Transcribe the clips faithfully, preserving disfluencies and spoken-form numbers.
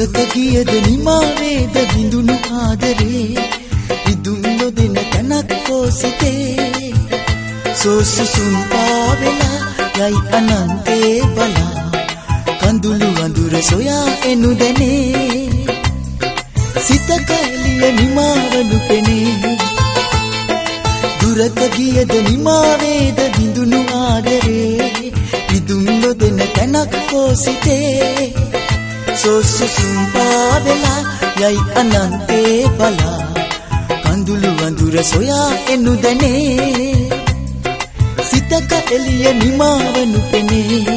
දුරක ගියද නිමාවේද බිඳුණු ආදරේ විදුම් නොදෙන තැනක් හෝ සිතේ සෝසුසුම් පාවෙලා යයි අනන්තේ බලා කඳුළු වඳුර සොයා එනු දැනේ සිතක එළිය නිමාවනු පෙනේ දුරක ගියද නිමාවේද බිඳුණු ආදරේ විදුම් නොදෙන තැනක් හෝ සිතේ සෝසුසුම් පාවෙලා යයි අනන්තේ බලා කඳුළු වඳුර සොයා එනු දැනේ සිතක එළිය නිමාවනු පෙනේ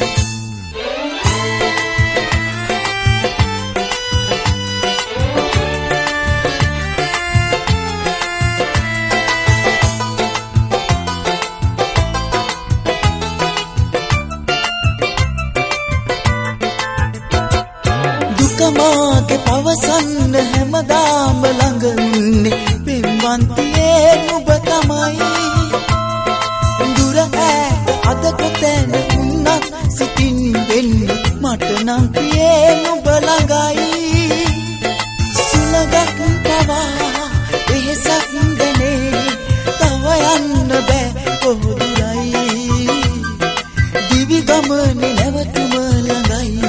දුකමාගේ පවසන්න හැමදාම ළඟන්නේ පෙම්වන්තියේ නුඹ තමයි දුර ඈත අද කොතැන වුණත් සිතින් වෙන්නේ මට නම් ප්‍රියේ නුඹ ළඟයි සුළඟක් පවා වෙහසක් දැනේ තව යන්න බෑ කොහොදුරයි දිවි ගමනේ නැවතුම ළඟයි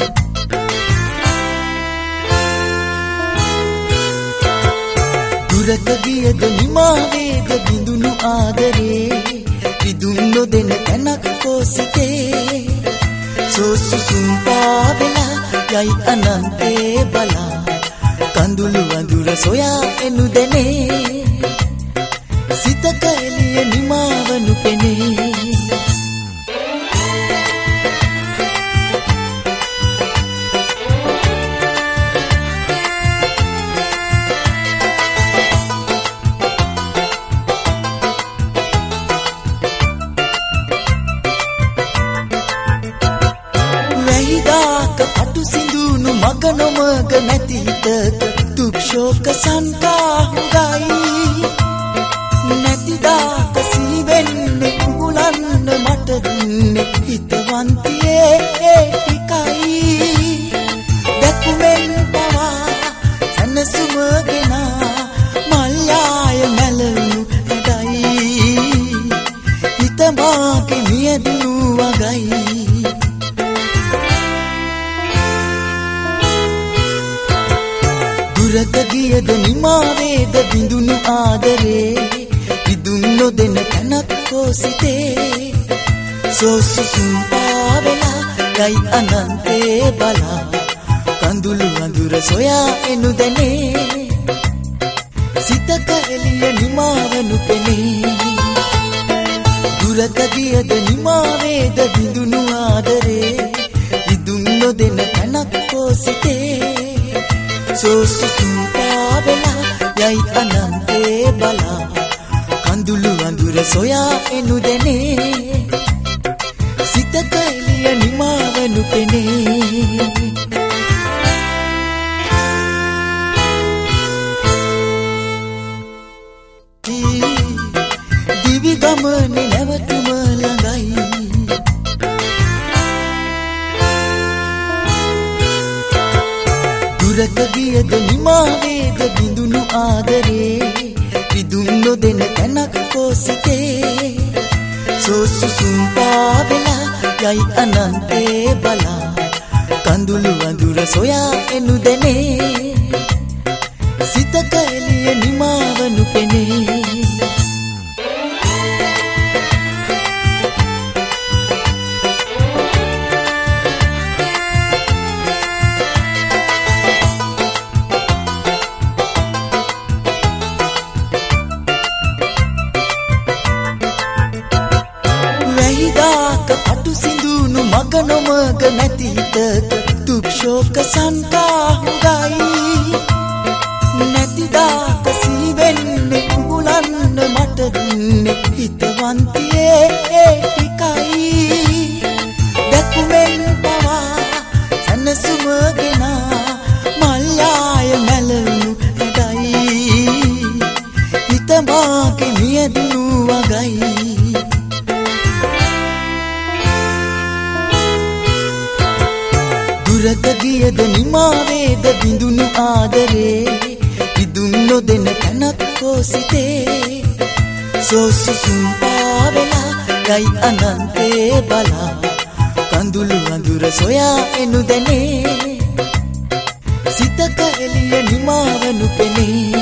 දුරක ගියද නිමාවේද බිඳුණු ආදරේ විදුම් නොදෙන තැනක් හෝ සිතේ සෝසුසුම් පාවෙලා යයි අනන්තේ බලා කඳුළු වඳුර සොයා එනු දැනේ සිතක එළිය නිමාවනු පෙනේ අටු සිඳුණු මග නොමග නැති හිතක දුක් ශෝක සංකාහුගයි නැතිදාක සීවෙන්නේ කුහුලන්න මට දුන්නේ හිතවන්තියේ ඒ ටිකයි දැකුමෙන් පවා සනසුමගෙන මල්යාය මැලුණු හැඩයි හිත මාගේ මියදුණු වගයි දුරක ගියද නිමාවේද බිඳුණු ආදරේ විදුම් නොදෙන තැනක් හෝ සිතේ සෝසුසුම් පාවෙලා යයි අනන්තේ බලා කඳුළු වඳුර සොයා එනු දැනේ සිතක එළිය නිමාවනු පෙනේ දුරක ගියද නිමාවේද බිඳුණු ආදරේ විදුම් නොදෙන තැනක් හෝ සිතේ සෝසුසුම් පාවෙලා යයි අනන්තේ බලා කඳුළු වඳුර සොයා එනු දැනේ සිතක එළිය නිමාවනු පෙනේ දිවි ගමනේ නැවතුම ළඟයි දුරක ගියද නිමාවේද බිඳුණු ආදරේ විදුම් නොදෙන තැනක් හෝ සිතේ සෝසුසුම් පාවෙලා යයි අනන්තේ බලා කඳුළු වඳුර සොයා එනු දැනේ සිතක එළිය නිමාවනු පෙනේ අටු සිඳුණු මග නොමග නැති හිතක දුක් ශෝක සංකාහුගයි නැතිදාක සීවෙන්නේ කුහුලන්න මට දුන්නේ හිතවන්තියේ ඒ ටිකයි දැකුමෙන් පවා සනසුමගෙන මල්යාය මැලුණු හැඩයි හිත මාගේ මියදුණු වගයි දුරක ගියද නිමාවේද බිඳුණු ආදරේ ඉදුම් නොදෙන තැනක් කොසිතේ සෝසුසුම් පාවෙලා යයි අනන්තේ බලා කඳුළු අඳුර සොයා එනු දැනේ සිතක එළිය නිමාවනු පෙනේ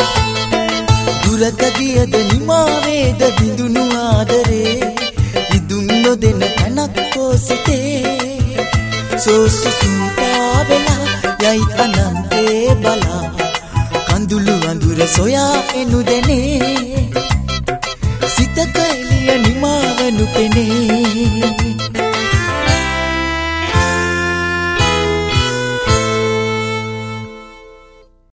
දුරක ගියද නිමාවේද බිඳුණු ආදරේ ඉදුම් නොදෙන තැනක් කොසිතේ සෝසුසුම් පාවෙලා යයි අනන්තේ බලා කඳුළු අඳුර සොයා එනු දැනේ සිතක එළිය නිමාවනු පෙනේ